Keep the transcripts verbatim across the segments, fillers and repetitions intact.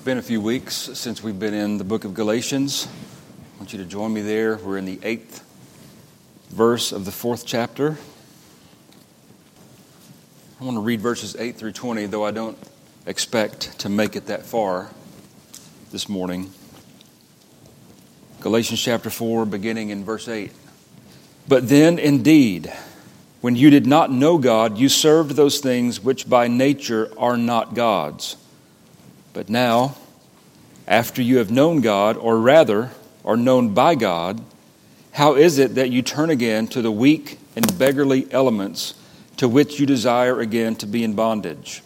been a few weeks since we've been in the book of Galatians. I want you to join me there. We're in the eighth verse of the fourth chapter. I want to read verses eight through twenty, though I don't expect to make it that far this morning. Galatians chapter four, beginning in verse eight. But then indeed, when you did not know God, you served those things which by nature are not God's. But now, after you have known God, or rather, are known by God, how is it that you turn again to the weak and beggarly elements to which you desire again to be in bondage?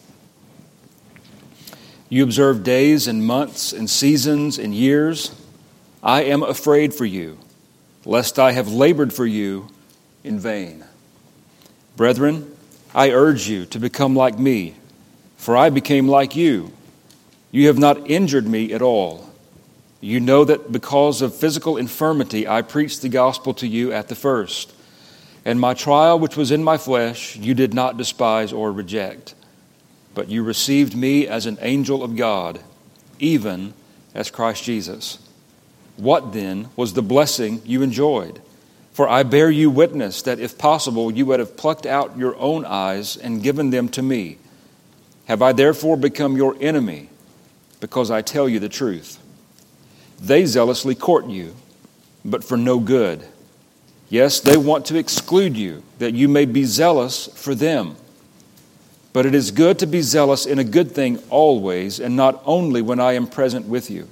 You observe days and months and seasons and years. I am afraid for you, lest I have labored for you in vain. Brethren, I urge you to become like me, for I became like you. You have not injured me at all. You know that because of physical infirmity I preached the gospel to you at the first. And my trial which was in my flesh you did not despise or reject. But you received me as an angel of God, even as Christ Jesus. What then was the blessing you enjoyed? For I bear you witness that if possible you would have plucked out your own eyes and given them to me. Have I therefore become your enemy, because I tell you the truth? They zealously court you, but for no good. Yes, they want to exclude you, that you may be zealous for them. But it is good to be zealous in a good thing always, and not only when I am present with you.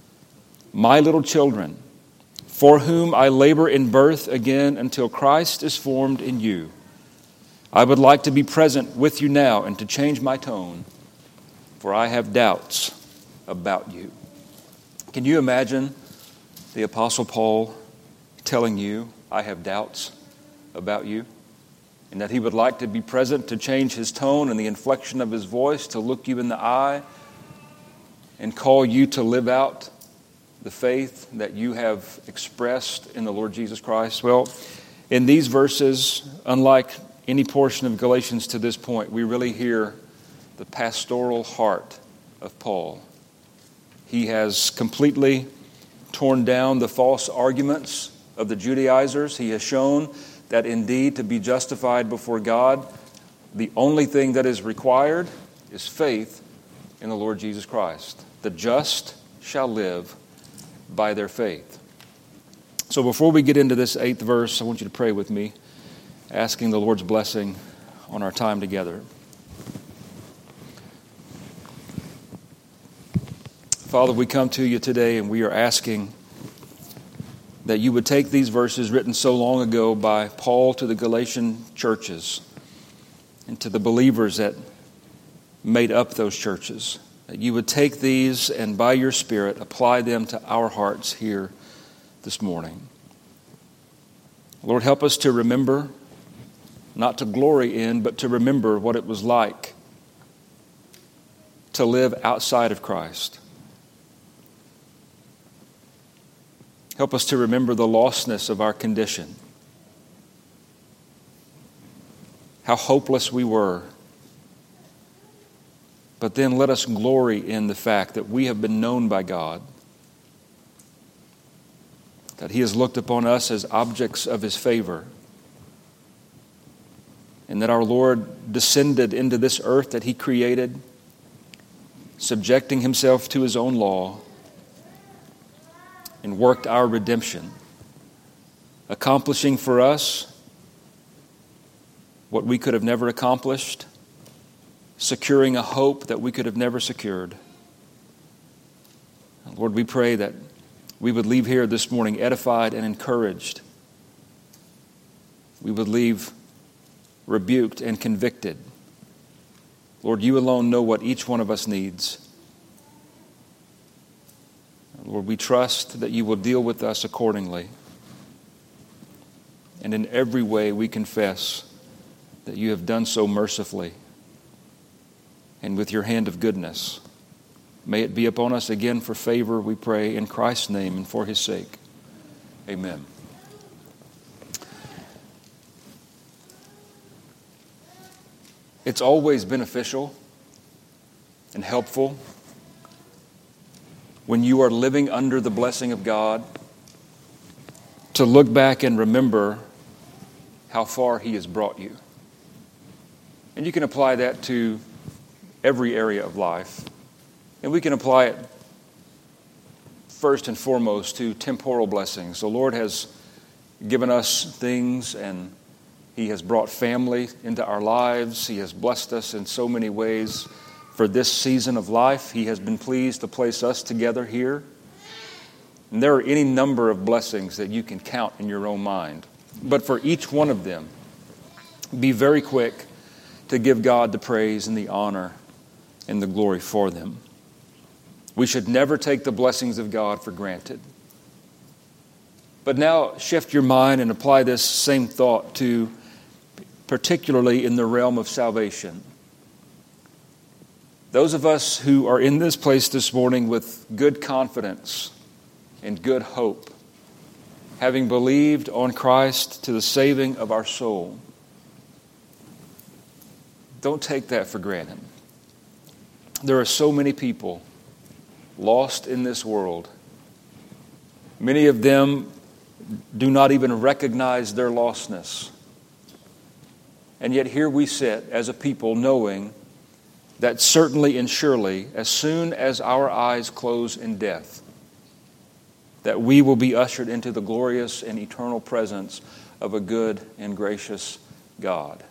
My little children, for whom I labor in birth again until Christ is formed in you, I would like to be present with you now and to change my tone, for I have doubts about you. Can you imagine the Apostle Paul telling you, I have doubts about you? And that he would like to be present to change his tone and the inflection of his voice, to look you in the eye and call you to live out the faith that you have expressed in the Lord Jesus Christ? Well, in these verses, unlike any portion of Galatians to this point, we really hear the pastoral heart of Paul. He has completely torn down the false arguments of the Judaizers. He has shown that indeed to be justified before God, the only thing that is required is faith in the Lord Jesus Christ. The just shall live by their faith. So before we get into this eighth verse, I want you to pray with me, asking the Lord's blessing on our time together. Father, we come to you today and we are asking that you would take these verses written so long ago by Paul to the Galatian churches and to the believers that made up those churches, that you would take these and by your Spirit apply them to our hearts here this morning. Lord, help us to remember, not to glory in, but to remember what it was like to live outside of Christ. Help us to remember the lostness of our condition, how hopeless we were. But then let us glory in the fact that we have been known by God, that He has looked upon us as objects of His favor, and that our Lord descended into this earth that He created, subjecting Himself to His own law, and worked our redemption, accomplishing for us what we could have never accomplished, securing a hope that we could have never secured. Lord, we pray that we would leave here this morning edified and encouraged. We would leave rebuked and convicted. Lord, you alone know what each one of us needs. Lord, we trust that you will deal with us accordingly. And in every way we confess that you have done so mercifully and with your hand of goodness. May it be upon us again for favor, we pray, in Christ's name and for His sake. Amen. It's always beneficial and helpful when you are living under the blessing of God, to look back and remember how far He has brought you. And you can apply that to every area of life. And we can apply it first and foremost to temporal blessings. The Lord has given us things, and He has brought family into our lives. He has blessed us in so many ways for this season of life. He has been pleased to place us together here. And there are any number of blessings that you can count in your own mind. But for each one of them, be very quick to give God the praise and the honor and the glory for them. We should never take the blessings of God for granted. But now shift your mind and apply this same thought to, particularly in the realm of salvation. Those of us who are in this place this morning with good confidence and good hope, having believed on Christ to the saving of our soul, don't take that for granted. There are so many people lost in this world. Many of them do not even recognize their lostness. And yet here we sit as a people knowing that certainly and surely, as soon as our eyes close in death, that we will be ushered into the glorious and eternal presence of a good and gracious God.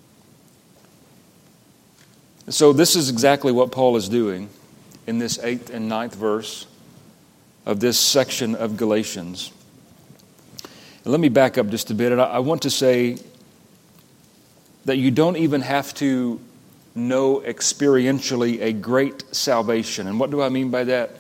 So this is exactly what Paul is doing in this eighth and ninth verse of this section of Galatians. And let me back up just a bit. And I want to say that you don't even have to know experientially a great salvation. And what do I mean by that?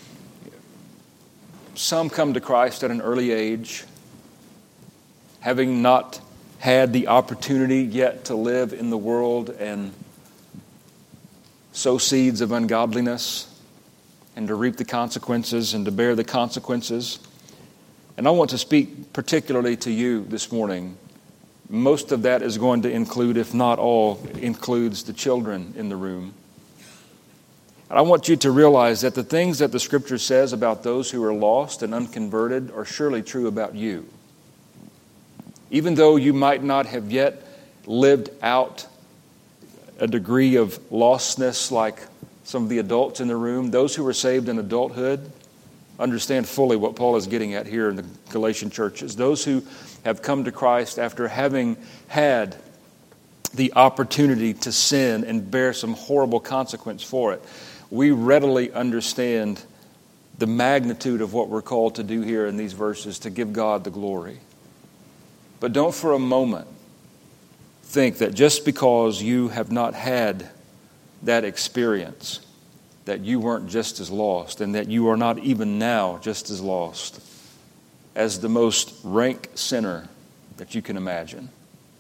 Some come to Christ at an early age, having not had the opportunity yet to live in the world and sow seeds of ungodliness and to reap the consequences and to bear the consequences. And I want to speak particularly to you this morning. Most of that is going to include, if not all, includes the children in the room. And I want you to realize that the things that the Scripture says about those who are lost and unconverted are surely true about you. Even though you might not have yet lived out a degree of lostness like some of the adults in the room, those who were saved in adulthood understand fully what Paul is getting at here in the Galatian churches. Those who have come to Christ after having had the opportunity to sin and bear some horrible consequence for it, we readily understand the magnitude of what we're called to do here in these verses, to give God the glory. But don't for a moment think that just because you have not had that experience, that you weren't just as lost, and that you are not even now just as lost as the most rank sinner that you can imagine.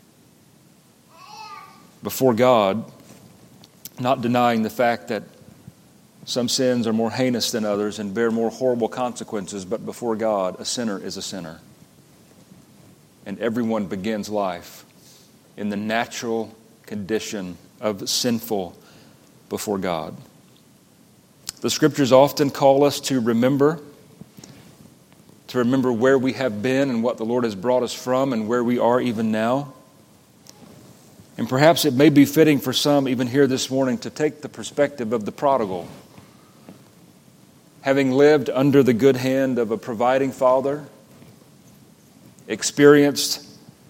Before God, not denying the fact that some sins are more heinous than others and bear more horrible consequences, but before God, a sinner is a sinner. And everyone begins life in the natural condition of sinful before God. The Scriptures often call us to remember, to remember where we have been and what the Lord has brought us from and where we are even now. And perhaps it may be fitting for some, even here this morning, to take the perspective of the prodigal. Having lived under the good hand of a providing Father, experienced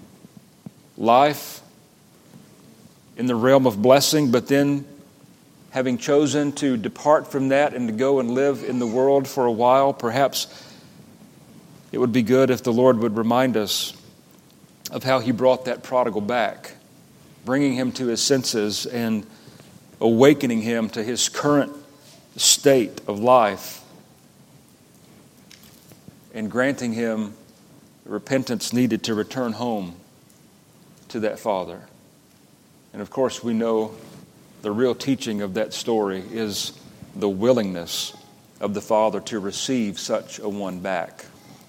life in the realm of blessing, but then having chosen to depart from that and to go and live in the world for a while, perhaps it would be good if the Lord would remind us of how He brought that prodigal back, bringing him to his senses and awakening him to his current state of life and granting him the repentance needed to return home to that Father. And of course, we know the real teaching of that story is the willingness of the Father to receive such a one back.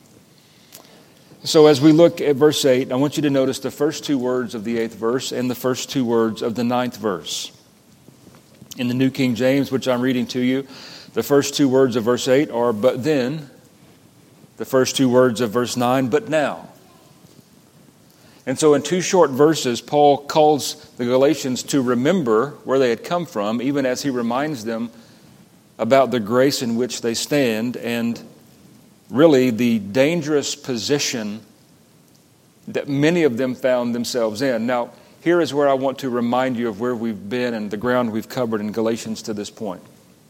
So as we look at verse eight, I want you to notice the first two words of the eighth verse and the first two words of the ninth verse. In the New King James, which I'm reading to you, The first two words of verse eight are but then. The first two words of verse nine, but now. And so in two short verses, Paul calls the Galatians to remember where they had come from, even as he reminds them about the grace in which they stand and really the dangerous position that many of them found themselves in. Now, here is where I want to remind you of where we've been and the ground we've covered in Galatians to this point.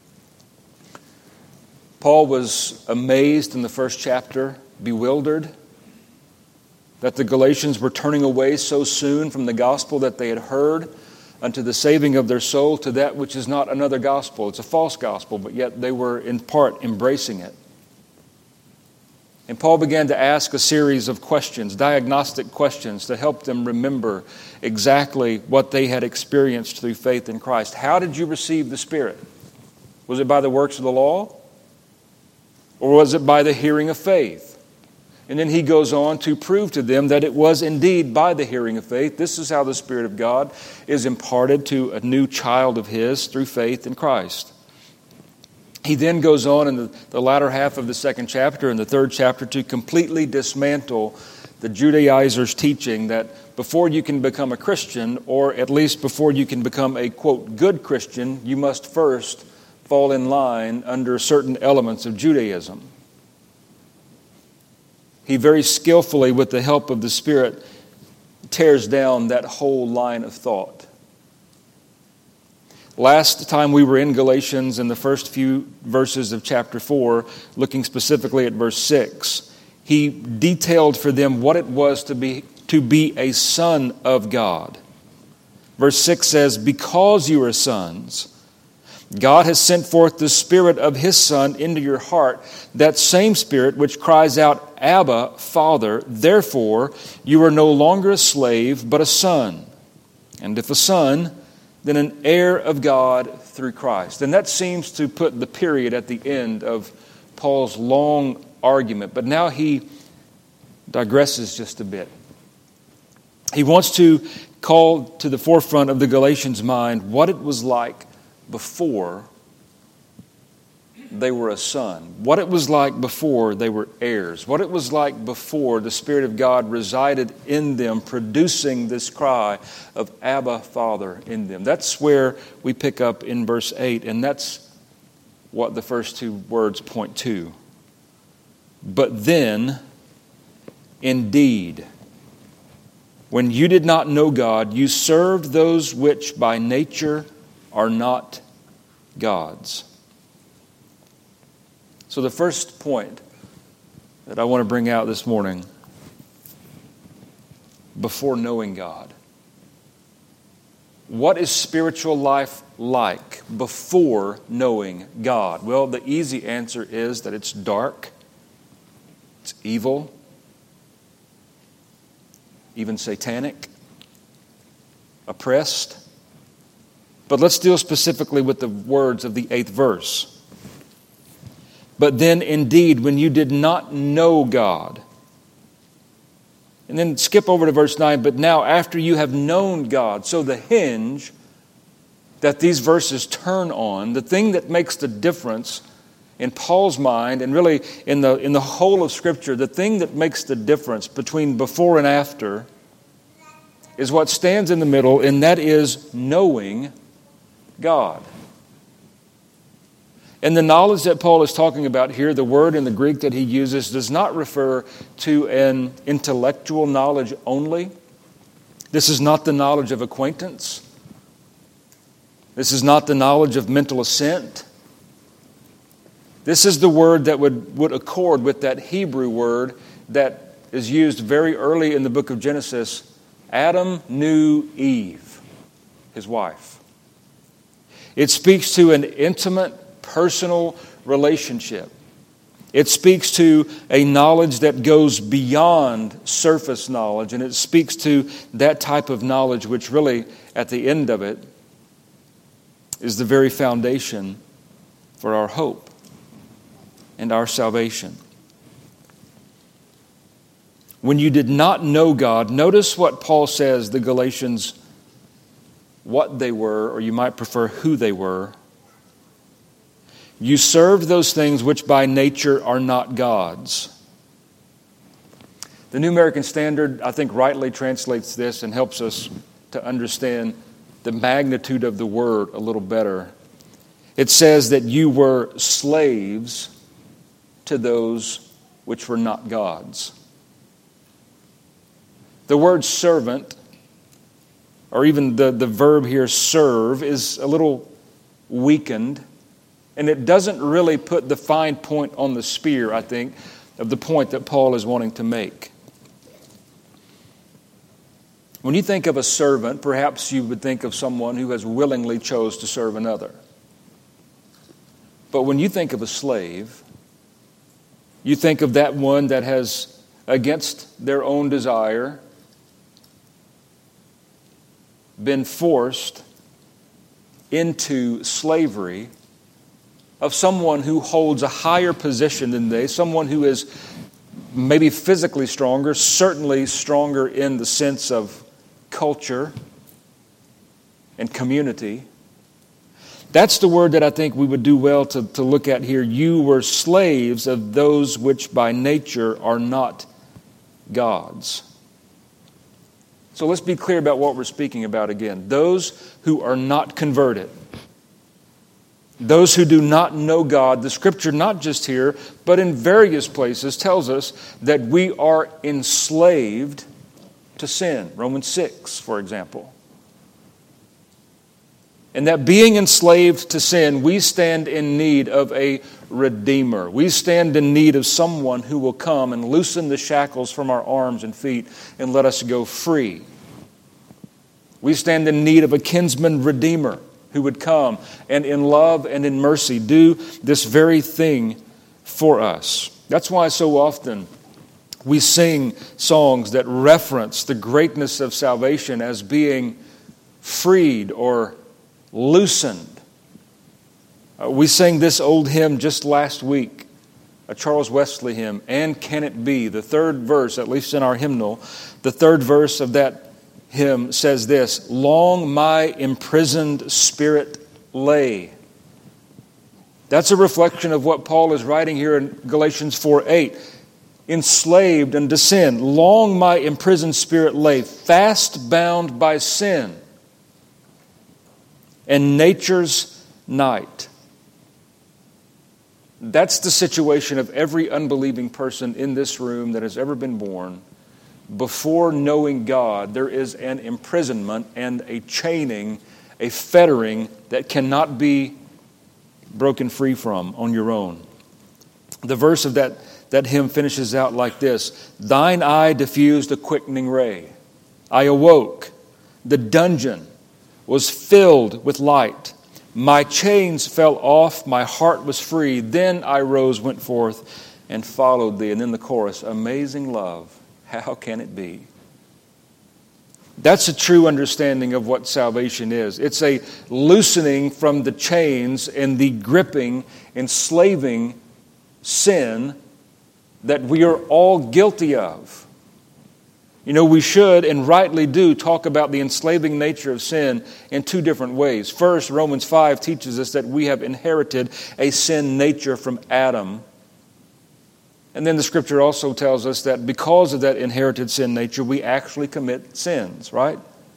Paul was amazed in the first chapter, bewildered, that the Galatians were turning away so soon from the gospel that they had heard unto the saving of their soul to that which is not another gospel. It's a false gospel, but yet they were in part embracing it. And Paul began to ask a series of questions, diagnostic questions, to help them remember exactly what they had experienced through faith in Christ. How did you receive the Spirit? Was it by the works of the law? Or was it by the hearing of faith? And then he goes on to prove to them that it was indeed by the hearing of faith. This is how the Spirit of God is imparted to a new child of His through faith in Christ. He then goes on in the, the latter half of the second chapter and the third chapter to completely dismantle the Judaizers' teaching that before you can become a Christian, or at least before you can become a, quote, good Christian, you must first fall in line under certain elements of Judaism. He very skillfully, with the help of the Spirit, tears down that whole line of thought. Last time we were in Galatians in the first few verses of chapter four, looking specifically at verse six, he detailed for them what it was to be, to be a son of God. Verse six says, because you are sons, God has sent forth the Spirit of His Son into your heart, that same Spirit which cries out, Abba, Father. Therefore, you are no longer a slave, but a son. And if a son, then an heir of God through Christ. And that seems to put the period at the end of Paul's long argument. But now he digresses just a bit. He wants to call to the forefront of the Galatians' mind what it was like before they were a son, what it was like before they were heirs, what it was like before the Spirit of God resided in them, producing this cry of Abba, Father in them. That's where we pick up in verse eight, and that's what the first two words point to. But then, indeed, when you did not know God, you served those which by nature are not God's. So the first point that I want to bring out this morning, before knowing God. What is spiritual life like before knowing God? Well, the easy answer is that it's dark, it's evil, even satanic, oppressed. But let's deal specifically with the words of the eighth verse. But then indeed, when you did not know God. And then skip over to verse nine. But now after you have known God. So the hinge that these verses turn on, the thing that makes the difference in Paul's mind and really in the, in the whole of Scripture, the thing that makes the difference between before and after is what stands in the middle, and that is knowing God. And the knowledge that Paul is talking about here, the word in the Greek that he uses, does not refer to an intellectual knowledge only. This is not the knowledge of acquaintance. This is not the knowledge of mental assent. This is the word that would, would accord with that Hebrew word that is used very early in the book of Genesis. Adam knew Eve, his wife. It speaks to an intimate, personal relationship. It speaks to a knowledge that goes beyond surface knowledge, and it speaks to that type of knowledge which really, at the end of it, is the very foundation for our hope and our salvation. When you did not know God, notice what Paul says the Galatians, what they were, or you might prefer who they were. You served those things which by nature are not God's. The New American Standard, I think, rightly translates this and helps us to understand the magnitude of the word a little better. It says that you were slaves to those which were not God's. The word servant, or even the, the verb here, serve, is a little weakened. And it doesn't really put the fine point on the spear, I think, of the point that Paul is wanting to make. When you think of a servant, perhaps you would think of someone who has willingly chose to serve another. But when you think of a slave, you think of that one that has, against their own desire, been forced into slavery of someone who holds a higher position than they, someone who is maybe physically stronger, certainly stronger in the sense of culture and community. That's the word that I think we would do well to, to look at here. You were slaves of those which by nature are not God's. So let's be clear about what we're speaking about again. Those who are not converted. Those who do not know God. The Scripture, not just here, but in various places, tells us that we are enslaved to sin. Romans six, for example. And that being enslaved to sin, we stand in need of a Redeemer. We stand in need of someone who will come and loosen the shackles from our arms and feet and let us go free. We stand in need of a kinsman redeemer who would come and in love and in mercy do this very thing for us. That's why so often we sing songs that reference the greatness of salvation as being freed or loosened. Uh, we sang this old hymn just last week, a Charles Wesley hymn, And Can It Be? The third verse, at least in our hymnal, the third verse of that hymn says this, Long my imprisoned spirit lay. That's a reflection of what Paul is writing here in Galatians four eight. Enslaved unto sin, long my imprisoned spirit lay, fast bound by sin and nature's night. That's the situation of every unbelieving person in this room that has ever been born. Before knowing God, there is an imprisonment and a chaining, a fettering that cannot be broken free from on your own. The verse of that, that hymn finishes out like this. Thine eye diffused a quickening ray. I awoke. The dungeon was filled with light. My chains fell off. My heart was free. Then I rose, went forth, and followed thee. And then the chorus, amazing love, how can it be? That's a true understanding of what salvation is. It's a loosening from the chains and the gripping, enslaving sin that we are all guilty of. You know, we should and rightly do talk about the enslaving nature of sin in two different ways. First, Romans five teaches us that we have inherited a sin nature from Adam. And then the Scripture also tells us that because of that inherited sin nature, we actually commit sins, right?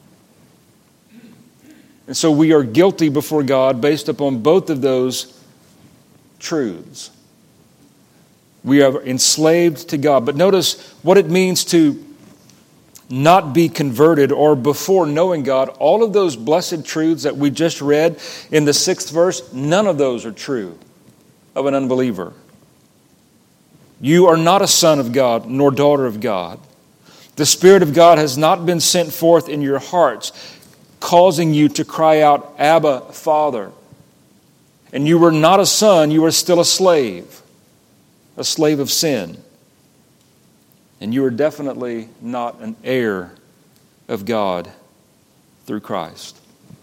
And so we are guilty before God based upon both of those truths. We are enslaved to God. But notice what it means to not be converted or before knowing God. All of those blessed truths that we just read in the sixth verse, none of those are true of an unbeliever. You are not a son of God nor daughter of God. The Spirit of God has not been sent forth in your hearts, causing you to cry out, Abba, Father. And you were not a son, you were still a slave, a slave of sin. And you are definitely not an heir of God through Christ.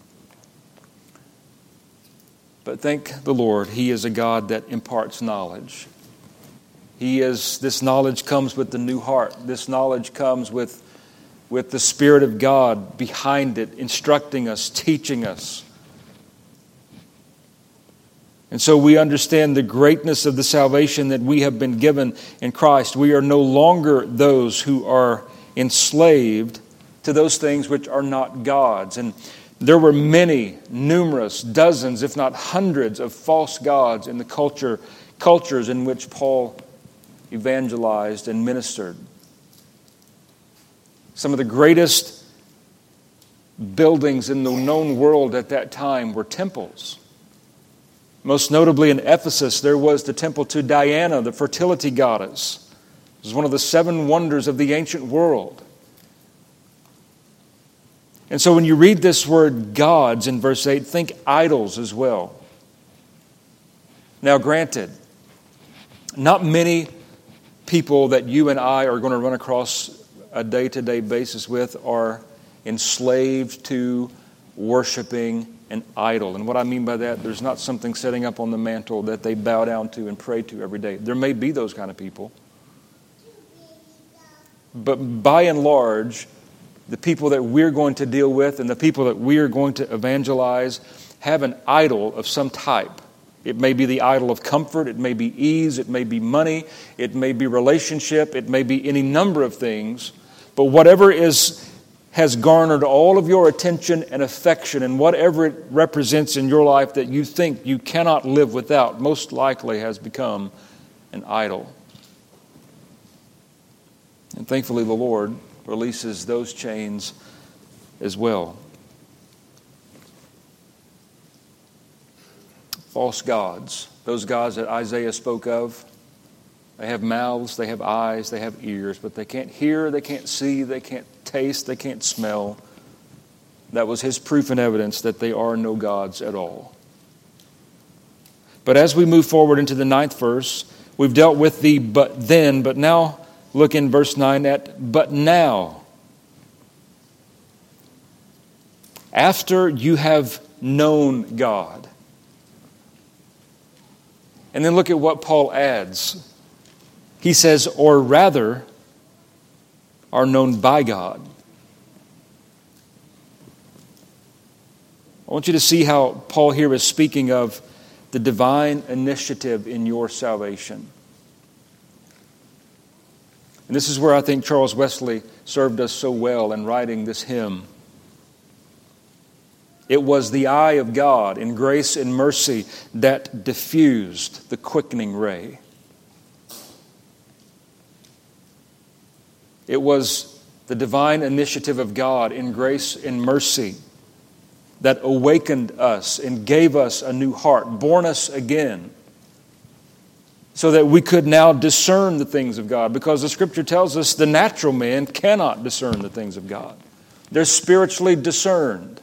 But thank the Lord, He is a God that imparts knowledge. He is, this knowledge comes with the new heart. This knowledge comes with, with the Spirit of God behind it, instructing us, teaching us. And so we understand the greatness of the salvation that we have been given in Christ. We are no longer those who are enslaved to those things which are not God's. And there were many, numerous, dozens, if not hundreds, of false gods in the culture, cultures in which Paul evangelized and ministered. Some of the greatest buildings in the known world at that time were temples. Most notably in Ephesus, there was the temple to Diana, the fertility goddess. It was one of the seven wonders of the ancient world. And so when you read this word gods in verse eight, think idols as well. Now granted, not many people that you and I are going to run across a day-to-day basis with are enslaved to worshiping an idol. And what I mean by that, there's not something setting up on the mantle that they bow down to and pray to every day. There may be those kind of people. But by and large, the people that we're going to deal with and the people that we are going to evangelize have an idol of some type. It may be the idol of comfort, it may be ease, it may be money, it may be relationship, it may be any number of things. But whatever is has garnered all of your attention and affection, and whatever it represents in your life that you think you cannot live without, most likely has become an idol. And thankfully the Lord releases those chains as well. False gods, those gods that Isaiah spoke of, they have mouths, they have eyes, they have ears, but they can't hear, they can't see, they can't taste, they can't smell. That was his proof and evidence that they are no gods at all. But as we move forward into the ninth verse, we've dealt with the but then, but now look in verse nine at but now. After you have known God. And then look at what Paul adds. He says, or rather, are known by God. I want you to see how Paul here is speaking of the divine initiative in your salvation. And this is where I think Charles Wesley served us so well in writing this hymn. It was the eye of God in grace and mercy that diffused the quickening ray. It was the divine initiative of God in grace and mercy that awakened us and gave us a new heart, born us again, so that we could now discern the things of God. Because the Scripture tells us the natural man cannot discern the things of God. They're spiritually discerned.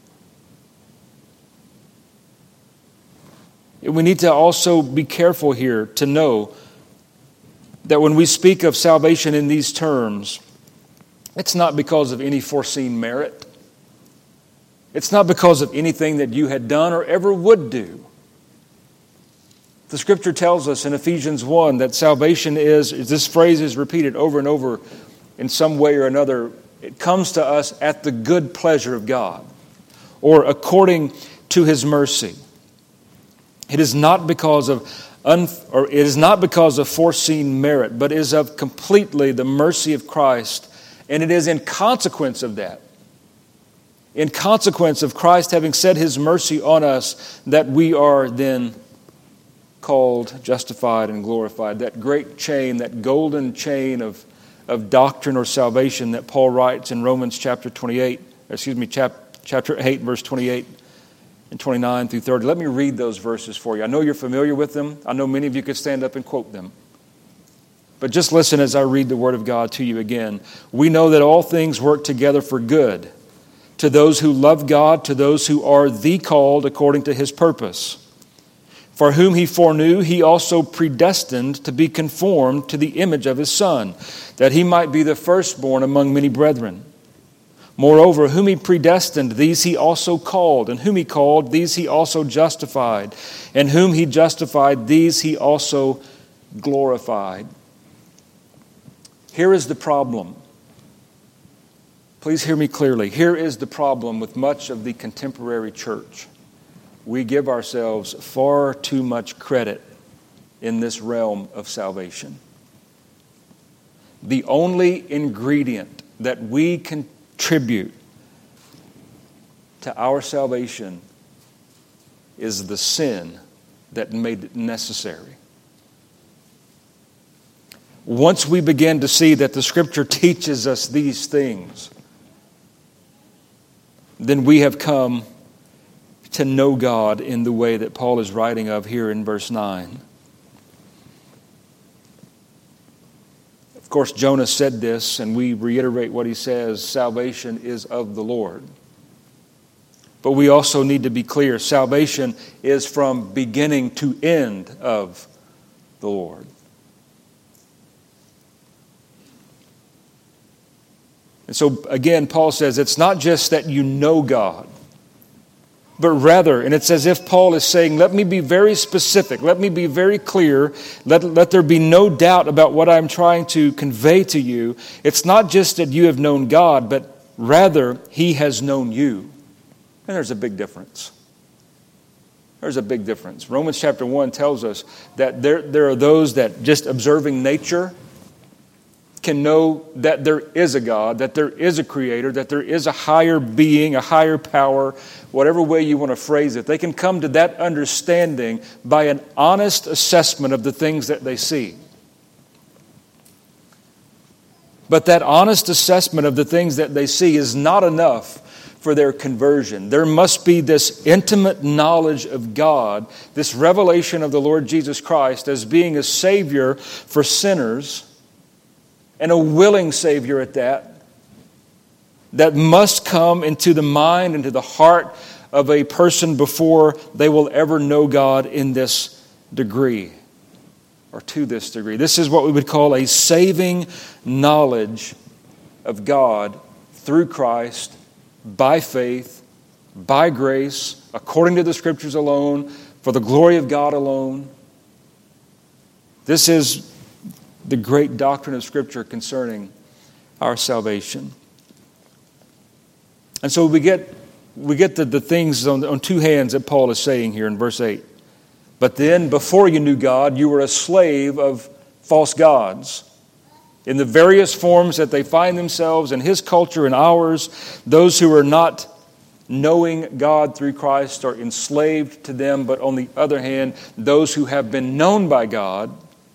We need to also be careful here to know that when we speak of salvation in these terms, it's not because of any foreseen merit. It's not because of anything that you had done or ever would do. The Scripture tells us in Ephesians one that salvation is, this phrase is repeated over and over in some way or another, it comes to us at the good pleasure of God or according to His mercy. It is not because of un, or it is not because of foreseen merit, but is of completely the mercy of Christ, and it is in consequence of that. In consequence of Christ having set His mercy on us, that we are then called, justified, and glorified. That great chain, that golden chain of, of doctrine or salvation that Paul writes in Romans chapter twenty-eight, excuse me, chap, chapter eight, verse twenty-eight and twenty-nine through thirty. Let me read those verses for you. I know you're familiar with them. I know many of you could stand up and quote them. But just listen as I read the Word of God to you again. We know that all things work together for good, to those who love God, to those who are the called according to His purpose. For whom He foreknew, He also predestined to be conformed to the image of His Son, that He might be the firstborn among many brethren. Moreover, whom He predestined, these He also called, and whom He called, these He also justified, and whom He justified, these He also glorified. Here is the problem. Please hear me clearly. Here is the problem with much of the contemporary church. we give ourselves far too much credit in this realm of salvation. The only ingredient that we contribute to our salvation is the sin that made it necessary. Once we begin to see that the Scripture teaches us these things, then we have come to know God in the way that Paul is writing of here in verse nine. Of course, Jonah said this, and we reiterate what he says, salvation is of the Lord. But we also need to be clear, salvation is from beginning to end of the Lord. And so again, Paul says it's not just that you know God, but rather, and it's as if Paul is saying, let me be very specific, let me be very clear, let, let there be no doubt about what I'm trying to convey to you. It's not just that you have known God, but rather He has known you. And there's a big difference. There's a big difference. Romans chapter one tells us that there, there are those that just observing nature can know that there is a God, that there is a Creator, that there is a higher being, a higher power, whatever way you want to phrase it. They can come to that understanding by an honest assessment of the things that they see. But that honest assessment of the things that they see is not enough for their conversion. There must be this intimate knowledge of God, this revelation of the Lord Jesus Christ as being a Savior for sinners, and a willing Savior at that, that must come into the mind, into the heart of a person before they will ever know God in this degree, or to this degree. This is what we would call a saving knowledge of God through Christ, by faith, by grace, according to the Scriptures alone, for the glory of God alone. This is the great doctrine of Scripture concerning our salvation. And so we get we get the, the things on, on two hands that Paul is saying here in verse eight. But then, before you knew God, you were a slave of false gods. In the various forms that they find themselves in his culture and ours, those who are not knowing God through Christ are enslaved to them. But on the other hand, those who have been known by God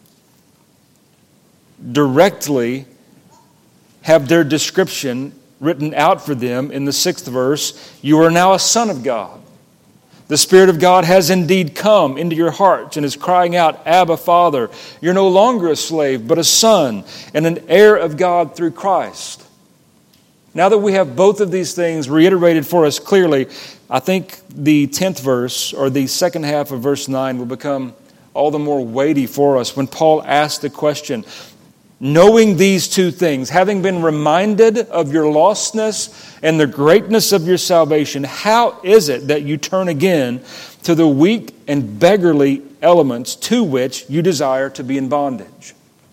directly have their description written out for them in the sixth verse. You are now a son of God. The Spirit of God has indeed come into your hearts and is crying out, Abba, Father. You're no longer a slave, but a son and an heir of God through Christ. Now that we have both of these things reiterated for us clearly, I think the tenth verse, or the second half of verse nine, will become all the more weighty for us when Paul asks the question, knowing these two things, having been reminded of your lostness and the greatness of your salvation, how is it that you turn again to the weak and beggarly elements to which you desire to be in bondage?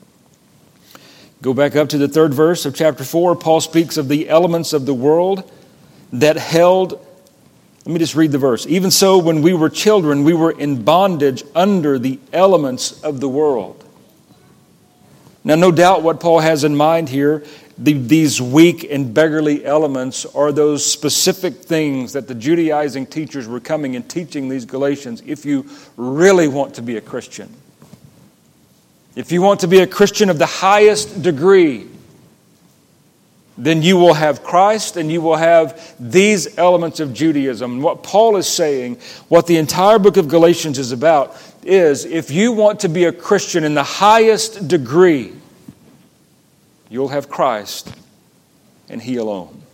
Go back up to the third verse of chapter four. Paul speaks of the elements of the world that held. Let me just read the verse. Even so, when we were children, we were in bondage under the elements of the world. Now, no doubt what Paul has in mind here, the, these weak and beggarly elements are those specific things that the Judaizing teachers were coming and teaching these Galatians. If you really want to be a Christian, if you want to be a Christian of the highest degree, then you will have Christ and you will have these elements of Judaism. And what Paul is saying, what the entire book of Galatians is about, is if you want to be a Christian in the highest degree, you'll have Christ and He alone.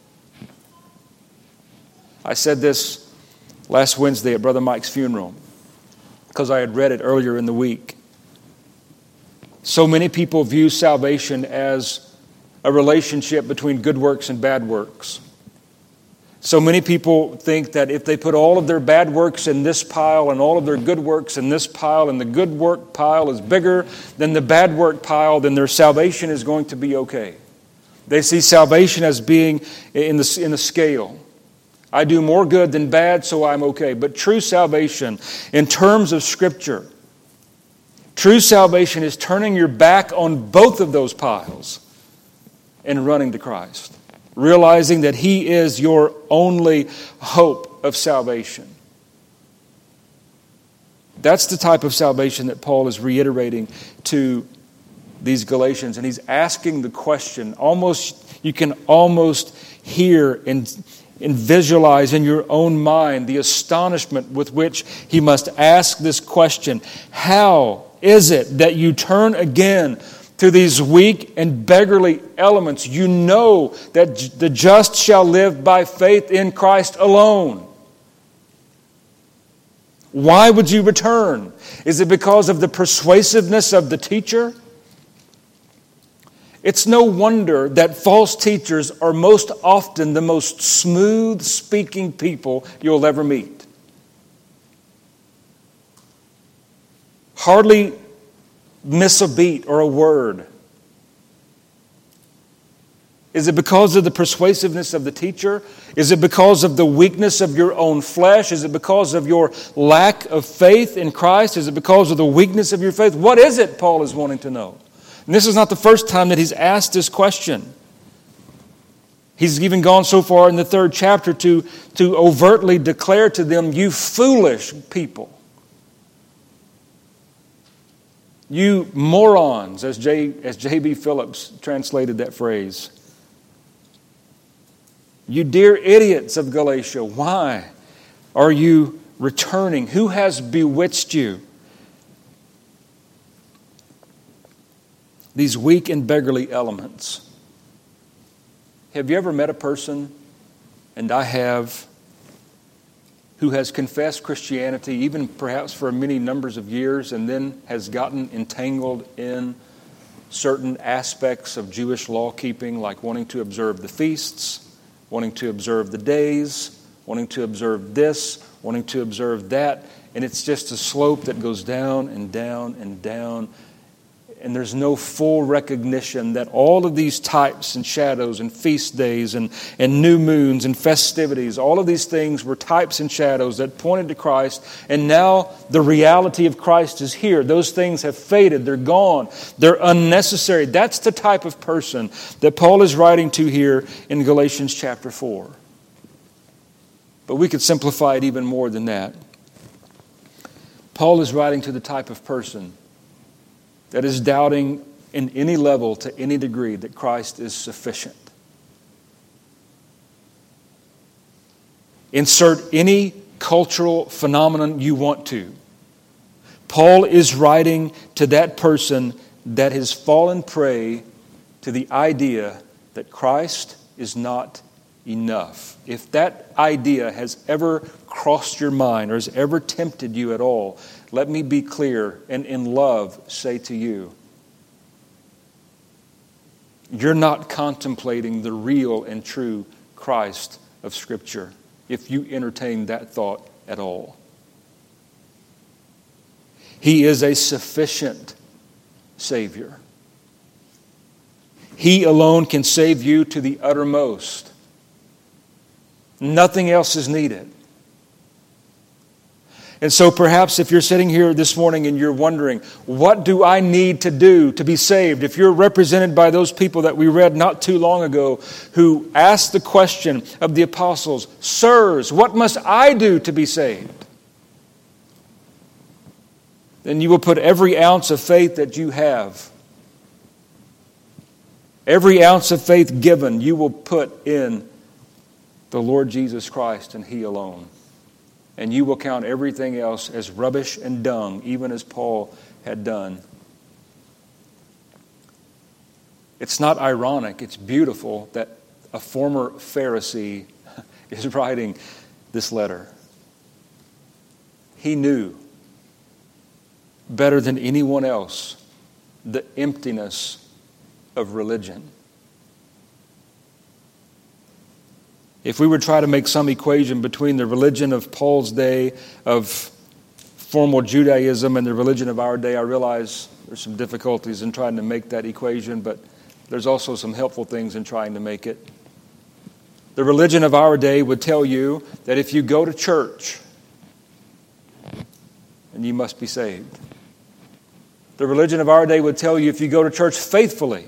I said this last Wednesday at Brother Mike's funeral because I had read it earlier in the week. So many people view salvation as a relationship between good works and bad works. So many people think that if they put all of their bad works in this pile and all of their good works in this pile, and the good work pile is bigger than the bad work pile, then their salvation is going to be okay. They see salvation as being in the, in the scale. I do more good than bad, so I'm okay. But true salvation, in terms of Scripture, true salvation is turning your back on both of those piles and running to Christ, realizing that He is your only hope of salvation. That's the type of salvation that Paul is reiterating to these Galatians. And he's asking the question, almost you can almost hear and, and visualize in your own mind the astonishment with which he must ask this question. How is it that you turn again to these weak and beggarly elements? You know that the just shall live by faith in Christ alone. Why would you return? Is it because of the persuasiveness of the teacher? It's no wonder that false teachers are most often the most smooth-speaking people you'll ever meet. Hardly miss a beat or a word. Is it because of the persuasiveness of the teacher? Is it because of the weakness of your own flesh? Is it because of your lack of faith in Christ? Is it because of the weakness of your faith? What is it, Paul is wanting to know? And this is not the first time that he's asked this question. He's even gone so far in the third chapter to, to overtly declare to them, you foolish people. You morons, as J, as J B Phillips translated that phrase. You dear idiots of Galatia, why are you returning? Who has bewitched you? These weak and beggarly elements. Have you ever met a person, and I have, who has confessed Christianity, even perhaps for many numbers of years, and then has gotten entangled in certain aspects of Jewish law keeping, like wanting to observe the feasts, wanting to observe the days, wanting to observe this, wanting to observe that, and it's just a slope that goes down and down and down, and there's no full recognition that all of these types and shadows and feast days and, and new moons and festivities, all of these things were types and shadows that pointed to Christ, and now the reality of Christ is here. Those things have faded. They're gone. They're unnecessary. That's the type of person that Paul is writing to here in Galatians chapter four. But we could simplify it even more than that. Paul is writing to the type of person that is doubting in any level, to any degree, that Christ is sufficient. Insert any cultural phenomenon you want to. Paul is writing to that person that has fallen prey to the idea that Christ is not enough. If that idea has ever crossed your mind or has ever tempted you at all, let me be clear and in love say to you, you're not contemplating the real and true Christ of Scripture if you entertain that thought at all. He is a sufficient Savior. He alone can save you to the uttermost. Nothing else is needed. And so perhaps if you're sitting here this morning and you're wondering, what do I need to do to be saved? If you're represented by those people that we read not too long ago who asked the question of the apostles, sirs, what must I do to be saved? Then you will put every ounce of faith that you have, every ounce of faith given, you will put in the Lord Jesus Christ and He alone. And you will count everything else as rubbish and dung, even as Paul had done. It's not ironic, it's beautiful that a former Pharisee is writing this letter. He knew better than anyone else the emptiness of religion. If we were to try to make some equation between the religion of Paul's day of formal Judaism and the religion of our day, I realize there's some difficulties in trying to make that equation, but there's also some helpful things in trying to make it. The religion of our day would tell you that if you go to church, then you must be saved. The religion of our day would tell you if you go to church faithfully,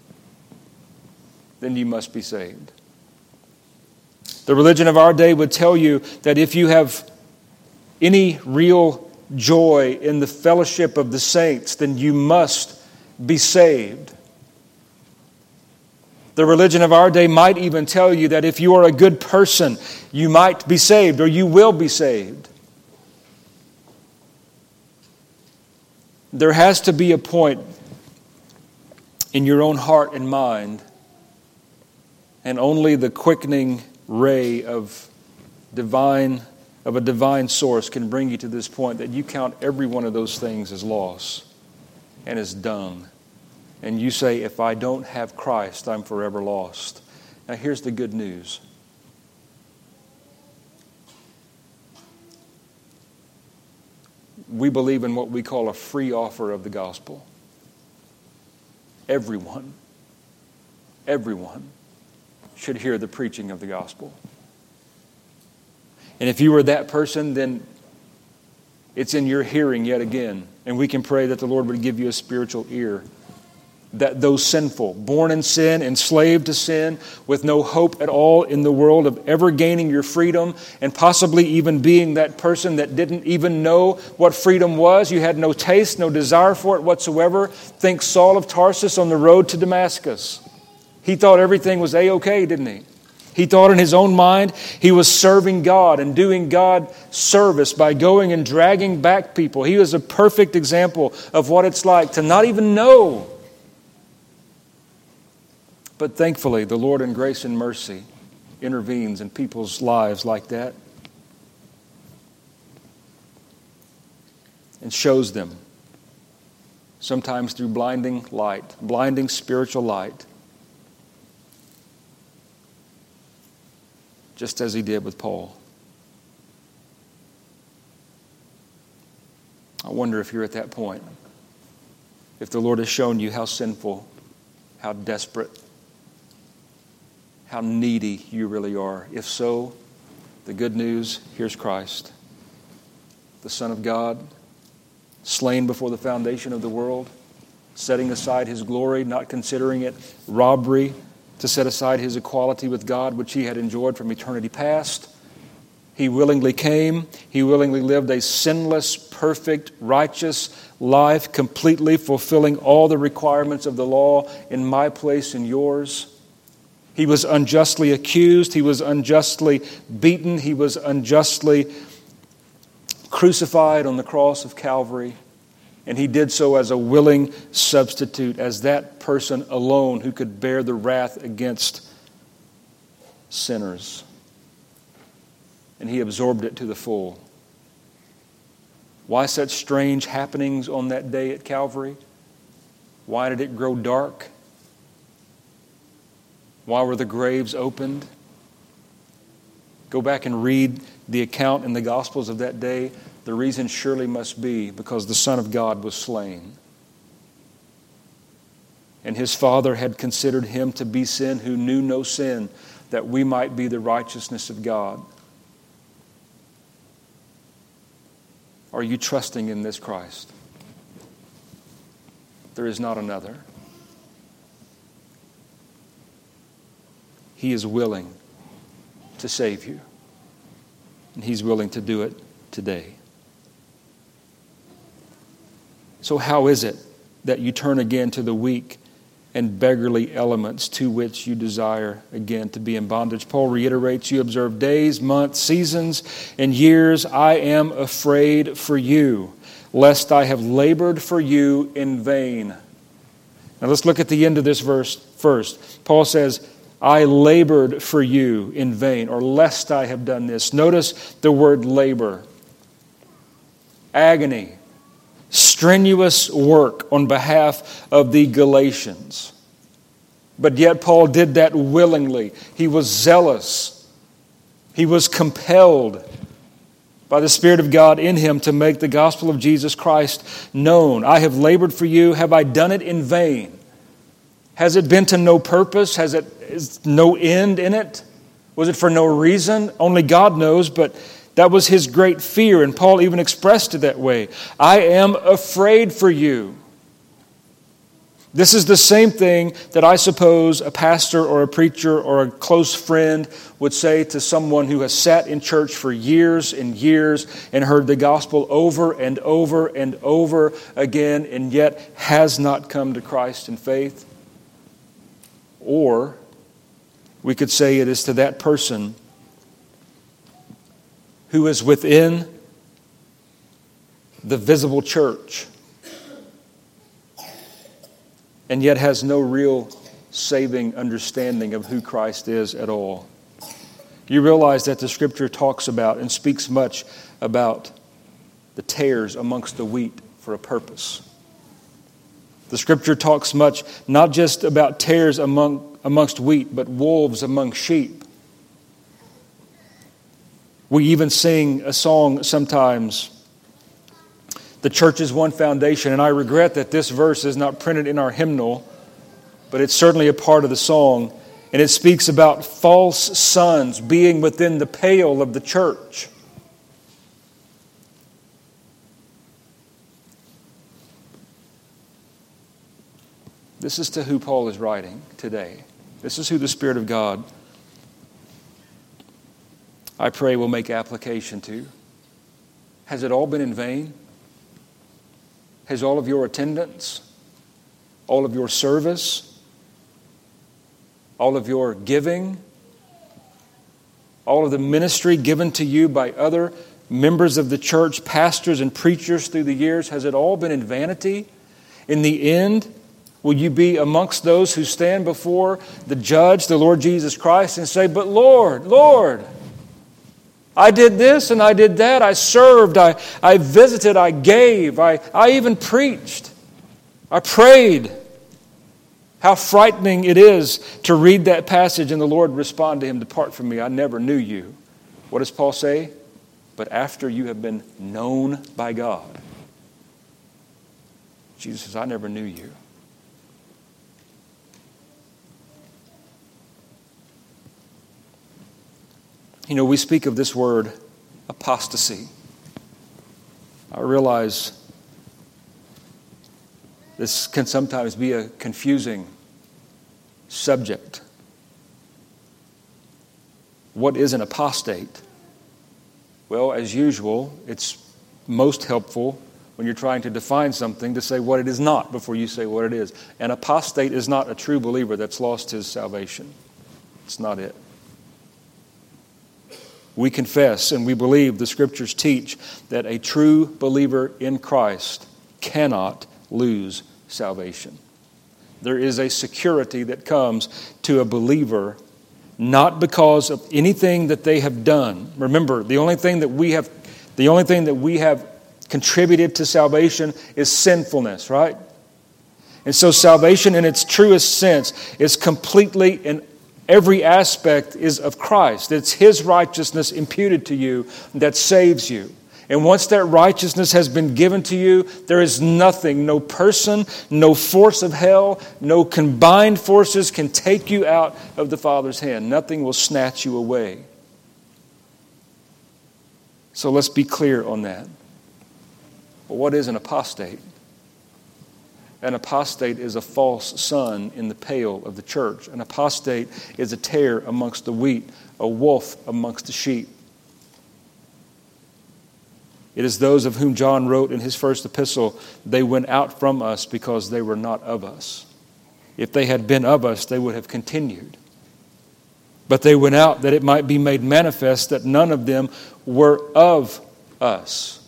then you must be saved. The religion of our day would tell you that if you have any real joy in the fellowship of the saints, then you must be saved. The religion of our day might even tell you that if you are a good person, you might be saved or you will be saved. There has to be a point in your own heart and mind, and only the quickening ray of divine of a divine source can bring you to this point that you count every one of those things as loss and as dung. And you say, if I don't have Christ, I'm forever lost. Now here's the good news. We believe in what we call a free offer of the gospel. Everyone, everyone should hear the preaching of the gospel. And if you were that person, then it's in your hearing yet again. And we can pray that the Lord would give you a spiritual ear. That those sinful, born in sin, enslaved to sin, with no hope at all in the world of ever gaining your freedom, and possibly even being that person that didn't even know what freedom was. You had no taste, no desire for it whatsoever. Think Saul of Tarsus on the road to Damascus. He thought everything was A-okay, didn't he? He thought in his own mind he was serving God and doing God service by going and dragging back people. He was a perfect example of what it's like to not even know. But thankfully, the Lord in grace and mercy intervenes in people's lives like that and shows them, sometimes through blinding light, blinding spiritual light, just as He did with Paul. I wonder if you're at that point. If the Lord has shown you how sinful, how desperate, how needy you really are. If so, the good news, here's Christ, the Son of God, slain before the foundation of the world, setting aside His glory, not considering it robbery to set aside His equality with God, which He had enjoyed from eternity past. He willingly came. He willingly lived a sinless, perfect, righteous life, completely fulfilling all the requirements of the law in my place and yours. He was unjustly accused. He was unjustly beaten. He was unjustly crucified on the cross of Calvary. And He did so as a willing substitute, as that person alone who could bear the wrath against sinners. And He absorbed it to the full. Why such strange happenings on that day at Calvary? Why did it grow dark? Why were the graves opened? Go back and read the account in the Gospels of that day. The reason surely must be because the Son of God was slain. And His Father had considered Him to be sin who knew no sin, that we might be the righteousness of God. Are you trusting in this Christ? There is not another. He is willing to save you. And He's willing to do it today. So how is it that you turn again to the weak and beggarly elements to which you desire again to be in bondage? Paul reiterates, you observe days, months, seasons, and years. I am afraid for you, lest I have labored for you in vain. Now let's look at the end of this verse first. Paul says, I labored for you in vain, or lest I have done this. Notice the word labor. Agony. Strenuous work on behalf of the Galatians. But yet Paul did that willingly. He was zealous. He was compelled by the Spirit of God in him to make the gospel of Jesus Christ known. I have labored for you. Have I done it in vain? Has it been to no purpose? Has it is no end in it? Was it for no reason? Only God knows, but that was his great fear, and Paul even expressed it that way. I am afraid for you. This is the same thing that I suppose a pastor or a preacher or a close friend would say to someone who has sat in church for years and years and heard the gospel over and over and over again and yet has not come to Christ in faith. Or we could say it is to that person who is within the visible church and yet has no real saving understanding of who Christ is at all. You realize that the Scripture talks about and speaks much about the tares amongst the wheat for a purpose. The Scripture talks much not just about tares among, amongst wheat, but wolves among sheep. We even sing a song sometimes, the church is one foundation, and I regret that this verse is not printed in our hymnal, but it's certainly a part of the song, and it speaks about false sons being within the pale of the church. This is to who Paul is writing today. This is who the Spirit of God, I pray, will make application to. Has it all been in vain? Has all of your attendance, all of your service, all of your giving, all of the ministry given to you by other members of the church, pastors and preachers through the years, has it all been in vanity? In the end, will you be amongst those who stand before the judge, the Lord Jesus Christ, and say, but Lord, Lord, I did this and I did that. I served, I, I visited, I gave, I, I even preached. I prayed. How frightening it is to read that passage and the Lord respond to him, depart from me, I never knew you. What does Paul say? But after you have been known by God. Jesus says, I never knew you. You know, we speak of this word, apostasy. I realize this can sometimes be a confusing subject. What is an apostate? Well, as usual, it's most helpful when you're trying to define something to say what it is not before you say what it is. An apostate is not a true believer that's lost his salvation. It's not it. We confess and we believe the Scriptures teach that a true believer in Christ cannot lose salvation. There is a security that comes to a believer not because of anything that they have done. Remember, the only thing that we have, the only thing that we have contributed to salvation is sinfulness, right? And so salvation in its truest sense is completely and every aspect is of Christ. It's His righteousness imputed to you that saves you. And once that righteousness has been given to you, there is nothing, no person, no force of hell, no combined forces can take you out of the Father's hand. Nothing will snatch you away. So let's be clear on that. Well, what is an apostate? An apostate is a false son in the pale of the church. An apostate is a tare amongst the wheat, a wolf amongst the sheep. It is those of whom John wrote in his first epistle, they went out from us because they were not of us. If they had been of us, they would have continued. But they went out that it might be made manifest that none of them were of us.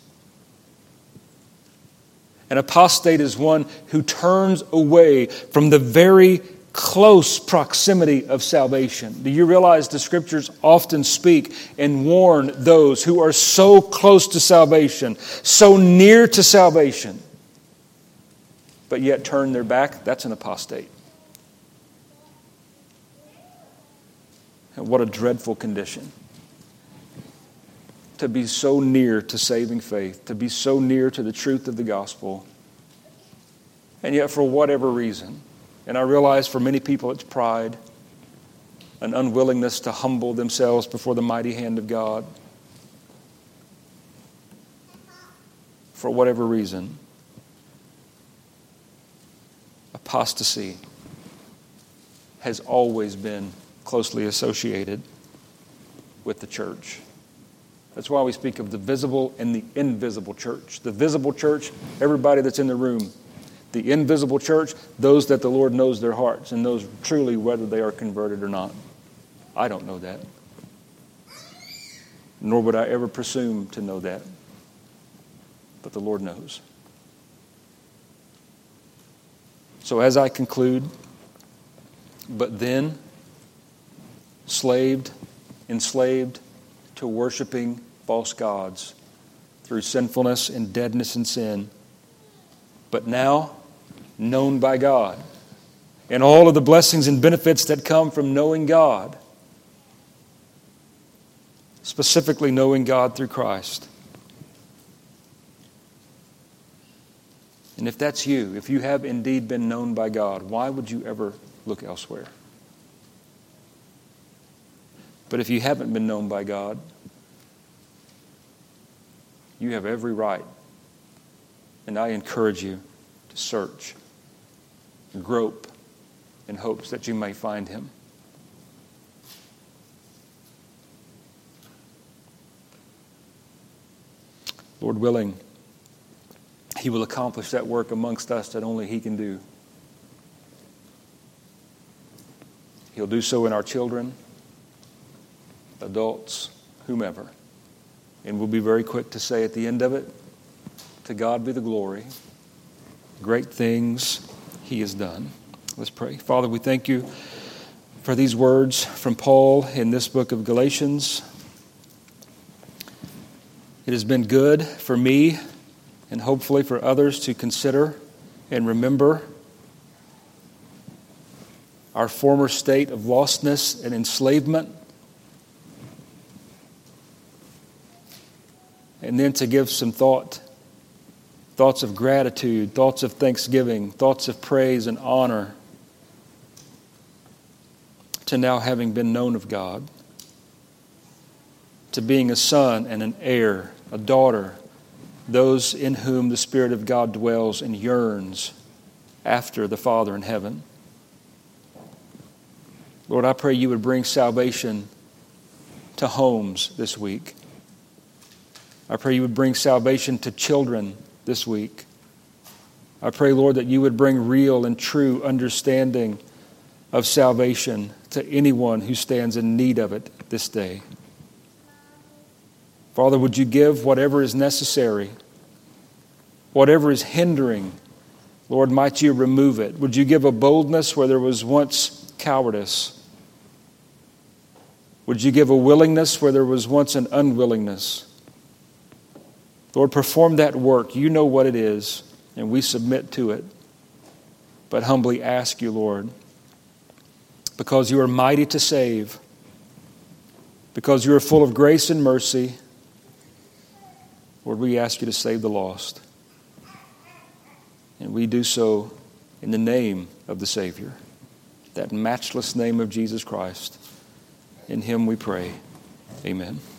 An apostate is one who turns away from the very close proximity of salvation. Do you realize the Scriptures often speak and warn those who are so close to salvation, so near to salvation, but yet turn their back? That's an apostate. And what a dreadful condition. To be so near to saving faith, to be so near to the truth of the gospel, and yet for whatever reason, and I realize for many people it's pride, an unwillingness to humble themselves before the mighty hand of God. For whatever reason, apostasy has always been closely associated with the church. That's why we speak of the visible and the invisible church. The visible church, everybody that's in the room. The invisible church, those that the Lord knows their hearts and knows truly whether they are converted or not. I don't know that. Nor would I ever presume to know that. But the Lord knows. So as I conclude, but then slaved, enslaved to worshiping false gods through sinfulness and deadness and sin, but now known by God, and all of the blessings and benefits that come from knowing God, specifically knowing God through Christ. And if that's you, if you have indeed been known by God, why would you ever look elsewhere? But if you haven't been known by God, you have every right. And I encourage you to search, grope, in hopes that you may find Him. Lord willing, He will accomplish that work amongst us that only He can do. He'll do so in our children, adults, whomever. And we'll be very quick to say at the end of it, to God be the glory. Great things He has done. Let's pray. Father, we thank You for these words from Paul in this book of Galatians. It has been good for me and hopefully for others to consider and remember our former state of lostness and enslavement, and then to give some thought, thoughts of gratitude, thoughts of thanksgiving, thoughts of praise and honor to now having been known of God, to being a son and an heir, a daughter, those in whom the Spirit of God dwells and yearns after the Father in heaven. Lord, I pray You would bring salvation to homes this week. I pray You would bring salvation to children this week. I pray, Lord, that You would bring real and true understanding of salvation to anyone who stands in need of it this day. Father, would You give whatever is necessary, whatever is hindering, Lord, might You remove it. Would You give a boldness where there was once cowardice? Would You give a willingness where there was once an unwillingness? Lord, perform that work. You know what it is, and we submit to it. But humbly ask You, Lord, because You are mighty to save, because You are full of grace and mercy, Lord, we ask You to save the lost. And we do so in the name of the Savior, that matchless name of Jesus Christ. In Him we pray. Amen.